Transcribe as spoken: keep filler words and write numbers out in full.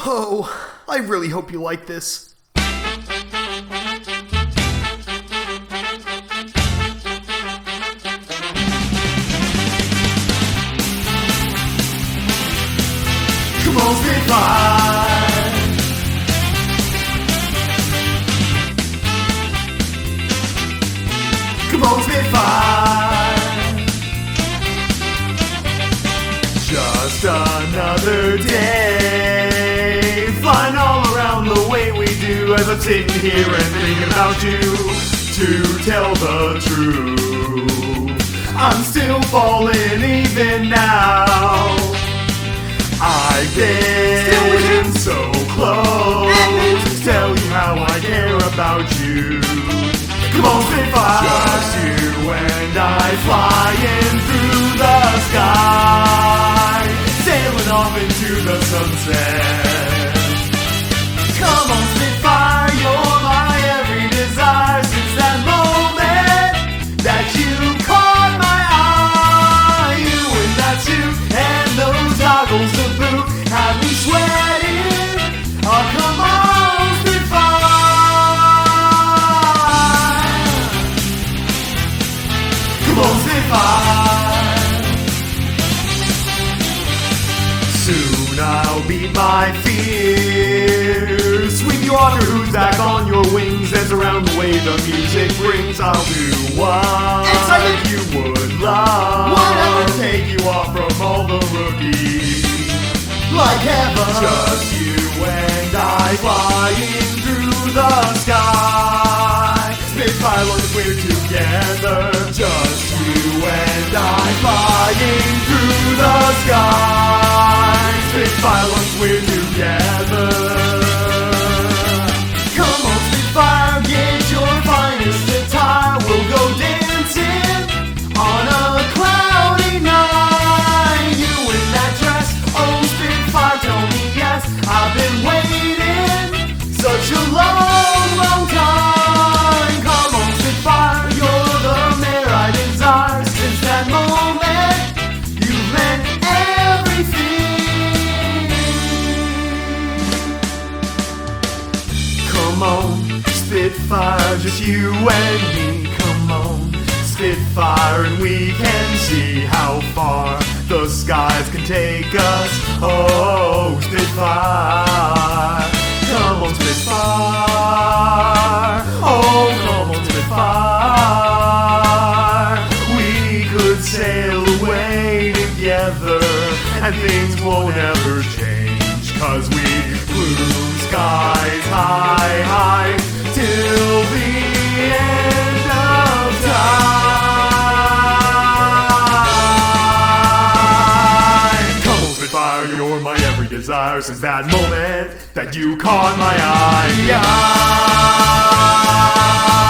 Oh, I really hope you like this. Come on, Spitfire! Come on, Spitfire! Just another day, flying all around the way we do, as I'm sitting here and thinking about you. To tell the truth, I'm still falling even now. I've been so close to tell you how I care about you. Come on, Spitfire! Just you and I flying through the sky, sailing off into the sunset. Come on, Spitfire, you're my every desire since that moment that you caught my eye. You in that suit and those goggles to boot have me sweating. Oh, come on, Spitfire! Come on, Spitfire! Soon I'll beat my fears, swing your otter who's back on your wings, dance around the way the music brings. I'll do what Excitement. You would love, whatever, take you off from all the rookies, like heaven. Just you and I flying through the sky, Spitfire long as we're together. Just you and I flying through the sky, Spitfire long as we're together. Come on, Spitfire, get your finest attire. We'll go dancing on a cloudy night. You in that dress, oh Spitfire, tell me yes. I've been waiting such a long, long time. Come on, Spitfire, you're the mare I desire. Since that moment, you meant everything. Come on, Spitfire, just you and me. Come on, Spitfire, and we can see how far the skies can take us. Oh, Spitfire, come on, Spitfire. Oh, come on, Spitfire. We could sail away together, and things won't ever change, 'cause we flew skies high, high, till the end of time. Come on, Spitfire, you're my every desire since that moment that you caught my eye.